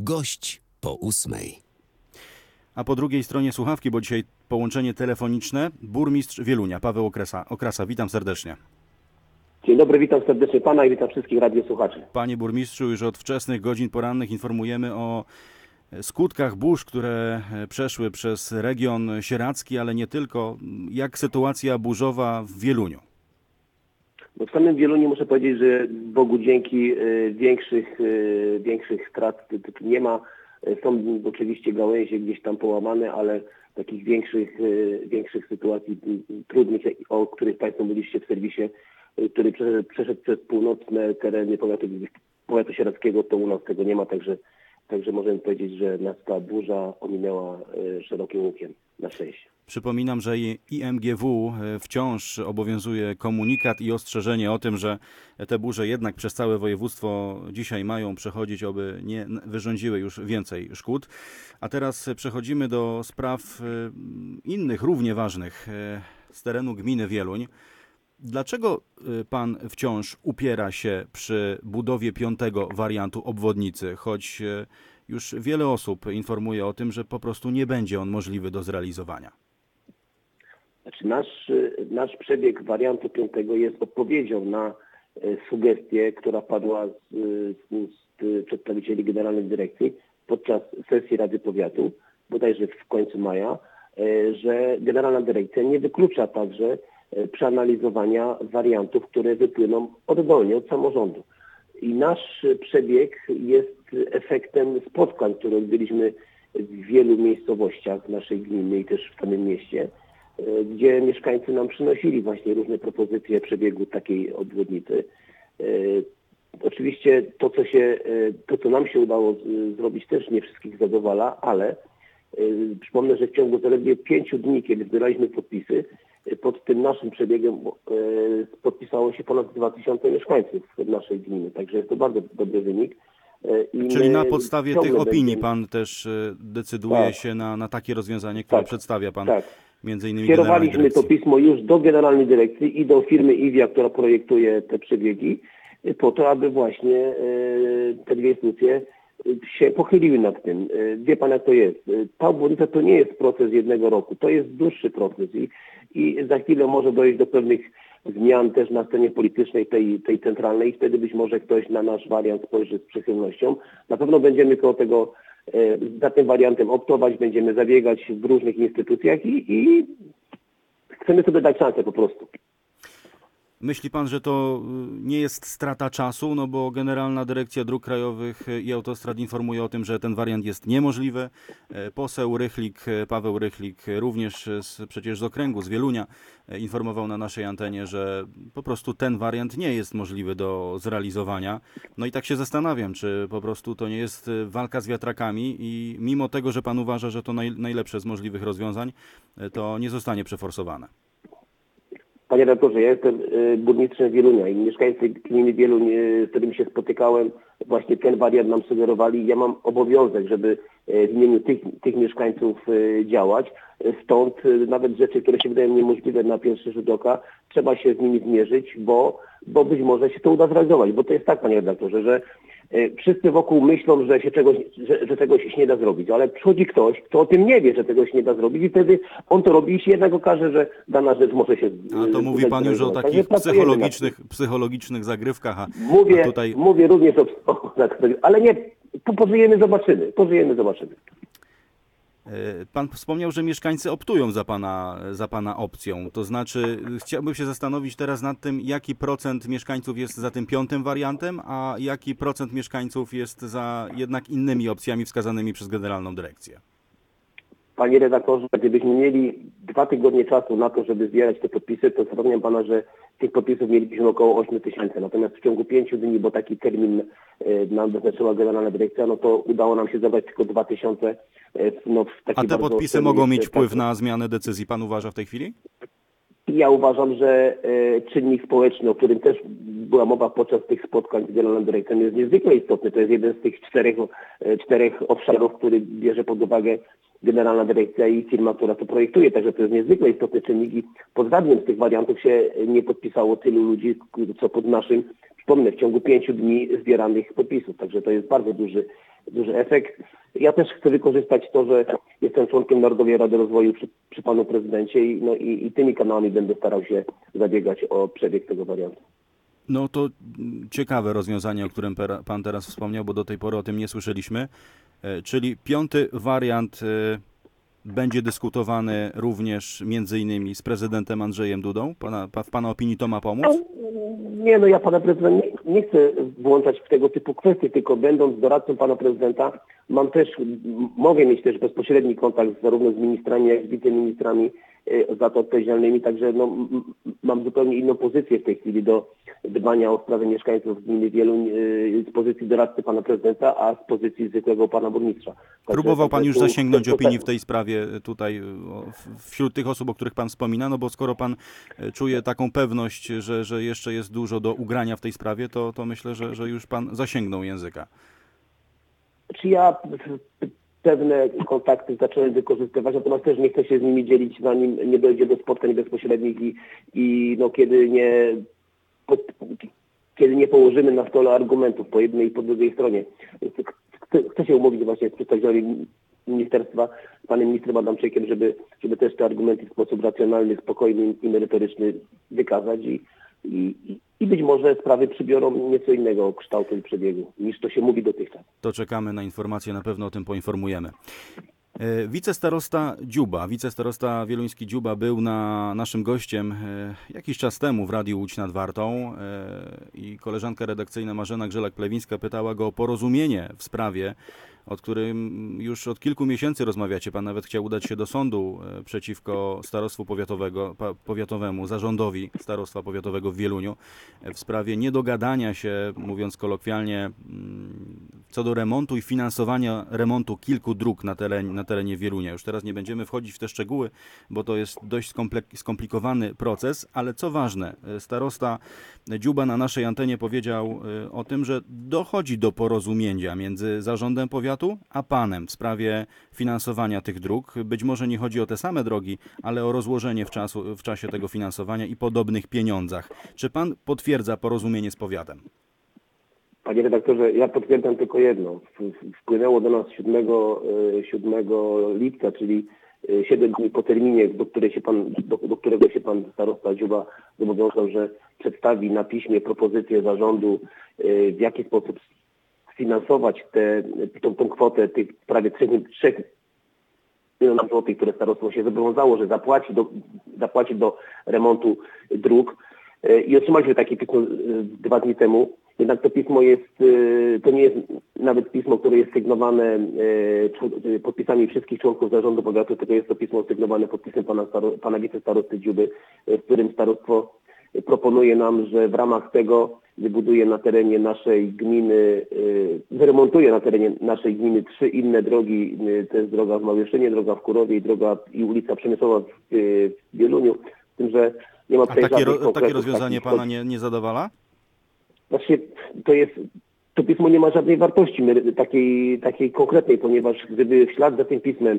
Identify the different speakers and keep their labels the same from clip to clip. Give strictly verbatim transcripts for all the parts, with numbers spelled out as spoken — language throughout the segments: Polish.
Speaker 1: Gość po ósmej.
Speaker 2: A po drugiej stronie słuchawki, bo dzisiaj połączenie telefoniczne, burmistrz Wielunia, Paweł Okrasa. Okrasa, witam serdecznie.
Speaker 3: Dzień dobry, witam serdecznie pana i witam wszystkich radiosłuchaczy.
Speaker 2: Panie burmistrzu, już od wczesnych godzin porannych informujemy o skutkach burz, które przeszły przez region sieradzki, ale nie tylko. Jak sytuacja burzowa w Wieluniu?
Speaker 3: No w samym Wieluniu muszę powiedzieć, że Bogu dzięki y, większych, y, większych strat nie ma. Są oczywiście gałęzie gdzieś tam połamane, ale takich większych, y, większych sytuacji y, trudnych, o których państwo mówiliście w serwisie, y, który przeszedł, przeszedł przez północne tereny powiatu, powiatu sieradzkiego, to u nas tego nie ma, także Także możemy powiedzieć, że nas ta burza ominęła szerokim łukiem, na szczęście.
Speaker 2: Przypominam, że I M G W wciąż obowiązuje komunikat i ostrzeżenie o tym, że te burze jednak przez całe województwo dzisiaj mają przechodzić, oby nie wyrządziły już więcej szkód. A teraz przechodzimy do spraw innych, równie ważnych z terenu gminy Wieluń. Dlaczego pan wciąż upiera się przy budowie piątego wariantu obwodnicy, choć już wiele osób informuje o tym, że po prostu nie będzie on możliwy do zrealizowania?
Speaker 3: Znaczy nasz, nasz przebieg wariantu piątego jest odpowiedzią na sugestię, która padła z, z, z przedstawicieli Generalnej Dyrekcji podczas sesji Rady Powiatu, bodajże w końcu maja, że Generalna Dyrekcja nie wyklucza także przeanalizowania wariantów, które wypłyną oddolnie od samorządu. I nasz przebieg jest efektem spotkań, które odbyliśmy w wielu miejscowościach naszej gminy i też w samym mieście, gdzie mieszkańcy nam przynosili właśnie różne propozycje przebiegu takiej obwodnicy. Oczywiście to, co się, to, co nam się udało zrobić, też nie wszystkich zadowala, ale przypomnę, że w ciągu zaledwie pięciu dni, kiedy zbieraliśmy podpisy, pod tym naszym przebiegiem podpisało się ponad dwa tysiące mieszkańców naszej gminy. Także jest to bardzo dobry wynik.
Speaker 2: I Czyli na podstawie tych opinii będziemy... pan też decyduje tak. się na, na takie rozwiązanie, które tak. przedstawia pan tak. między innymi
Speaker 3: Skierowaliśmy to pismo już do Generalnej Dyrekcji i do firmy I W I A, która projektuje te przebiegi, po to, aby właśnie te dwie instytucje się pochyliły nad tym. Wie pan, jak to jest. Ta obwodnica to nie jest proces jednego roku, to jest dłuższy proces i, i za chwilę może dojść do pewnych zmian też na scenie politycznej, tej, tej centralnej i wtedy być może ktoś na nasz wariant spojrzy z przychylnością. Na pewno będziemy koło tego, za tym wariantem optować, będziemy zabiegać w różnych instytucjach i, i chcemy sobie dać szansę po prostu.
Speaker 2: Myśli pan, że to nie jest strata czasu, no bo Generalna Dyrekcja Dróg Krajowych i Autostrad informuje o tym, że ten wariant jest niemożliwy. Poseł Rychlik, Paweł Rychlik, również z, przecież z okręgu, z Wielunia, informował na naszej antenie, że po prostu ten wariant nie jest możliwy do zrealizowania. No i tak się zastanawiam, czy po prostu to nie jest walka z wiatrakami i mimo tego, że pan uważa, że to naj, najlepsze z możliwych rozwiązań, to nie zostanie przeforsowane.
Speaker 3: Panie redaktorze, ja jestem burmistrzem Wielunia i mieszkańcy gminy Wieluń, z którymi się spotykałem, właśnie ten wariant nam sugerowali. Ja mam obowiązek, żeby w imieniu tych, tych mieszkańców działać. Stąd nawet rzeczy, które się wydają niemożliwe na pierwszy rzut oka, trzeba się z nimi zmierzyć, bo, bo być może się to uda zrealizować. Bo to jest tak, panie redaktorze, że wszyscy wokół myślą, że się czegoś, że, że czegoś się nie da zrobić, ale przychodzi ktoś, kto o tym nie wie, że tego się nie da zrobić i wtedy on to robi i się jednak okaże, że dana rzecz może się...
Speaker 2: A to mówi pan już o takich psychologicznych, psychologicznych zagrywkach, a,
Speaker 3: mówię,
Speaker 2: a tutaj...
Speaker 3: Mówię również o... o ale nie, pożyjemy, zobaczymy, pożyjemy, zobaczymy.
Speaker 2: Pan wspomniał, że mieszkańcy optują za pana, za pana opcją. To znaczy, chciałbym się zastanowić teraz nad tym, jaki procent mieszkańców jest za tym piątym wariantem, a jaki procent mieszkańców jest za jednak innymi opcjami wskazanymi przez Generalną Dyrekcję.
Speaker 3: Panie redaktorze, gdybyśmy mieli dwa tygodnie czasu na to, żeby zbierać te podpisy, to zapewniam pana, że tych podpisów mielibyśmy około ośmiu tysięcy. Natomiast w ciągu pięciu dni, bo taki termin nam wyznaczyła Generalna Dyrekcja, no to udało nam się zebrać tylko dwa tysiące. No, w
Speaker 2: A te podpisy mogą mieć wpływ na zmianę decyzji, pan uważa w tej chwili?
Speaker 3: Ja uważam, że e, czynnik społeczny, o którym też była mowa podczas tych spotkań z Generalną Dyrekcją, jest niezwykle istotny. To jest jeden z tych czterech, e, czterech obszarów, który bierze pod uwagę Generalna Dyrekcja i firma, która to projektuje. Także to jest niezwykle istotny czynnik i pod żadnym z tych wariantów się nie podpisało tylu ludzi, co pod naszym, przypomnę, w ciągu pięciu dni zbieranych podpisów. Także to jest bardzo duży duży efekt. Ja też chcę wykorzystać to, że jestem członkiem Narodowej Rady Rozwoju przy, przy panu prezydencie i, no, i, i tymi kanałami będę starał się zabiegać o przebieg tego wariantu.
Speaker 2: No to ciekawe rozwiązanie, o którym pan teraz wspomniał, bo do tej pory o tym nie słyszeliśmy. Czyli piąty wariant będzie dyskutowany również między innymi z prezydentem Andrzejem Dudą. Pana, w pana opinii to ma pomóc?
Speaker 3: Nie, no ja pana prezydenta nie, nie chcę włączać w tego typu kwestie, tylko będąc doradcą pana prezydenta mam też, mogę mieć też bezpośredni kontakt zarówno z ministrami, jak i z wiceministrami za to odpowiedzialnymi, także no, mam zupełnie inną pozycję w tej chwili do dbania o sprawy mieszkańców gminy Wieluń z pozycji doradcy pana prezydenta, a z pozycji zwykłego pana burmistrza. Także
Speaker 2: próbował pan
Speaker 3: to,
Speaker 2: już
Speaker 3: to,
Speaker 2: zasięgnąć
Speaker 3: to, to,
Speaker 2: opinii w tej sprawie tutaj wśród tych osób, o których pan wspomina, no bo skoro pan czuje taką pewność, że, że jeszcze jest dużo do ugrania w tej sprawie, to, to myślę, że, że już pan zasięgnął języka.
Speaker 3: Czy ja pewne kontakty zacząłem wykorzystywać, natomiast też nie chcę się z nimi dzielić, zanim nie dojdzie do spotkań bezpośrednich i, i no, kiedy nie pod, kiedy nie położymy na stole argumentów po jednej i po drugiej stronie. Chcę, chcę się umówić właśnie z przedstawicielami ministerstwa, z panem ministrem Adamczykiem, żeby, żeby też te argumenty w sposób racjonalny, spokojny i merytoryczny wykazać i, i, i być może sprawy przybiorą nieco innego kształtu i przebiegu, niż to się mówi dotychczas.
Speaker 2: To czekamy na informacje, na pewno o tym poinformujemy. Wicestarosta Dziuba, wicestarosta wieluński Dziuba był na naszym gościem jakiś czas temu w Radiu Łódź nad Wartą i koleżanka redakcyjna Marzena Grzelak-Plewińska pytała go o porozumienie w sprawie, o którym już od kilku miesięcy rozmawiacie. Pan nawet chciał udać się do sądu przeciwko starostwu powiatowego, powiatowemu, zarządowi starostwa powiatowego w Wieluniu w sprawie niedogadania się, mówiąc kolokwialnie, co do remontu i finansowania remontu kilku dróg na terenie, na terenie Wielunia. Już teraz nie będziemy wchodzić w te szczegóły, bo to jest dość skomplikowany proces, ale co ważne, starosta Dziuba na naszej antenie powiedział o tym, że dochodzi do porozumienia między zarządem powiatu a panem w sprawie finansowania tych dróg. Być może nie chodzi o te same drogi, ale o rozłożenie w, czasu, w czasie tego finansowania i podobnych pieniądzach. Czy pan potwierdza porozumienie z powiatem?
Speaker 3: Panie redaktorze, ja potwierdzam tylko jedno. Wpłynęło do nas siódmego lipca, czyli siedem dni po terminie, do, której się pan, do, do którego się pan starosta Dziuba zobowiązał, że przedstawi na piśmie propozycję zarządu, w jaki sposób finansować tę tą, tą kwotę tych prawie trzech milionów złotych, które starostwo się zobowiązało, że zapłaci do, zapłaci do remontu dróg. I otrzymaliśmy takie pismo dwa dni temu. Jednak to pismo jest, to nie jest nawet pismo, które jest sygnowane podpisami wszystkich członków zarządu powiatu, tylko jest to pismo sygnowane podpisem pana, pana wicestarosty Dziuby, w którym starostwo proponuje nam, że w ramach tego wybuduje na terenie naszej gminy, wyremontuje na terenie naszej gminy trzy inne drogi. To jest droga w Małyszynie, droga w Kurowie i droga i ulica Przemysłowa w Wieluniu. Z tym, że nie ma tutaj
Speaker 2: A takie,
Speaker 3: ro,
Speaker 2: takie rozwiązanie pana nie, nie zadowala?
Speaker 3: Właśnie to jest, to pismo nie ma żadnej wartości takiej, takiej konkretnej, ponieważ gdyby w ślad za tym pismem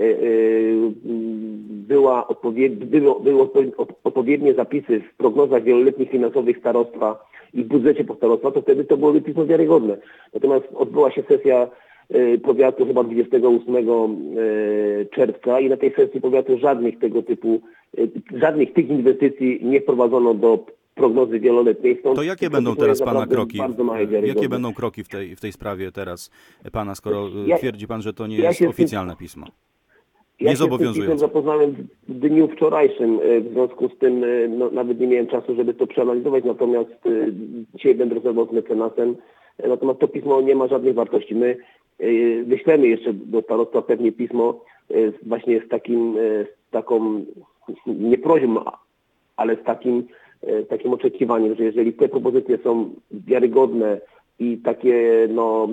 Speaker 3: była odpowied, było, były odpowiednie zapisy w prognozach wieloletnich finansowych starostwa i w budżecie po starostwa, to wtedy to byłoby pismo wiarygodne. Natomiast odbyła się sesja powiatu chyba dwudziestego ósmego czerwca i na tej sesji powiatu żadnych tego typu, żadnych tych inwestycji nie wprowadzono do prognozy wieloletniej.
Speaker 2: To jakie będą teraz pana kroki? Jakie będą kroki w tej, w tej sprawie teraz pana, skoro ja, twierdzi pan, że to nie ja jest oficjalne tym, pismo? Nie
Speaker 3: ja
Speaker 2: zobowiązujące.
Speaker 3: Ja się z tym zapoznałem w dniu wczorajszym, w związku z tym no, nawet nie miałem czasu, żeby to przeanalizować, natomiast dzisiaj będę rozmawiał z mecenasem, natomiast to pismo nie ma żadnej wartości. My wyślemy jeszcze do starostwa pewnie pismo właśnie z takim, z taką, nie prośbą, ale z takim z takim oczekiwaniem, że jeżeli te propozycje są wiarygodne i takie no,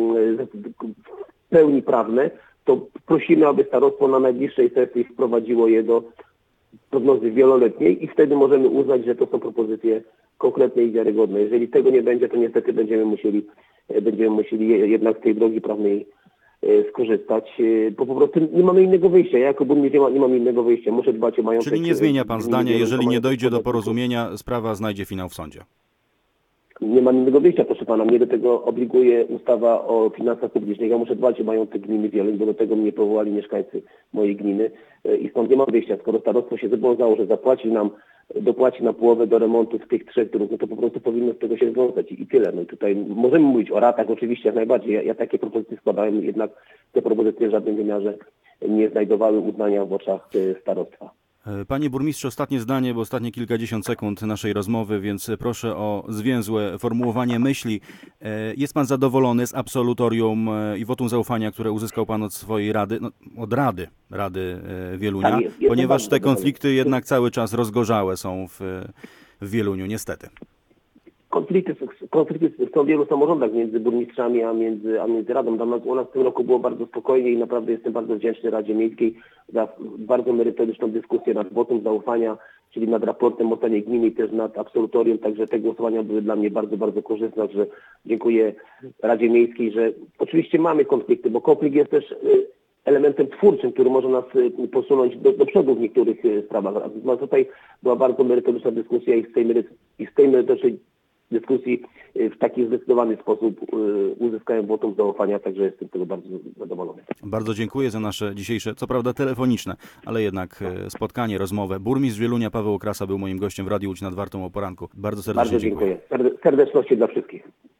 Speaker 3: w pełni prawne, to prosimy, aby starostwo na najbliższej sesji wprowadziło je do prognozy wieloletniej i wtedy możemy uznać, że to są propozycje konkretne i wiarygodne. Jeżeli tego nie będzie, to niestety będziemy musieli, będziemy musieli jednak z tej drogi prawnej skorzystać, bo po prostu nie mamy innego wyjścia. Ja jako burmistrz nie, ma, nie mam innego wyjścia. Muszę dbać o majątek.
Speaker 2: Czyli nie zmienia pan zdania, jeżeli nie dojdzie do porozumienia, sprawa znajdzie finał w sądzie.
Speaker 3: Nie mam innego wyjścia, proszę pana. Mnie do tego obliguje ustawa o finansach publicznych. Ja muszę dbać o majątek gminy Wieluń, bo do tego mnie powołali mieszkańcy mojej gminy i stąd nie mam wyjścia. Skoro starostwo się zobowiązało, że zapłaci nam, dopłaci na połowę do remontu z tych trzech dróg, no to po prostu powinno z tego się związać i tyle. No i tutaj możemy mówić o ratach, oczywiście, jak najbardziej. Ja, ja takie propozycje składałem, jednak te propozycje w żadnym wymiarze nie znajdowały uznania w oczach starostwa.
Speaker 2: Panie burmistrzu, ostatnie zdanie, bo ostatnie kilkadziesiąt sekund naszej rozmowy, więc proszę o zwięzłe formułowanie myśli. Jest pan zadowolony z absolutorium i wotum zaufania, które uzyskał pan od swojej rady, no, od rady, Rady Wielunia,
Speaker 3: Tak, jest, jest
Speaker 2: ponieważ te
Speaker 3: zadowolony.
Speaker 2: konflikty jednak cały czas rozgorzałe są w, w Wieluniu, niestety.
Speaker 3: Konflikty, konflikty są w wielu samorządach między burmistrzami, a między, a między Radą. Dla nas, u nas w tym roku było bardzo spokojnie i naprawdę jestem bardzo wdzięczny Radzie Miejskiej za bardzo merytoryczną dyskusję nad wotum zaufania, czyli nad raportem o stanie gminy i też nad absolutorium. Także te głosowania były dla mnie bardzo, bardzo korzystne. Także dziękuję Radzie Miejskiej, że oczywiście mamy konflikty, bo konflikt jest też elementem twórczym, który może nas posunąć do, do przodu w niektórych sprawach. A tutaj była bardzo merytoryczna dyskusja i z tej, mery, i z tej merytorycznej dyskusji w taki zdecydowany sposób uzyskałem wotum zaufania, także jestem z tego bardzo zadowolony.
Speaker 2: Bardzo dziękuję za nasze dzisiejsze, co prawda telefoniczne, ale jednak spotkanie, rozmowę. Burmistrz Wielunia Paweł Okrasa był moim gościem w Radiu Łódź nad Wartą o poranku. Bardzo serdecznie
Speaker 3: Bardzo dziękuję. dziękuję. Serdeczności dla wszystkich.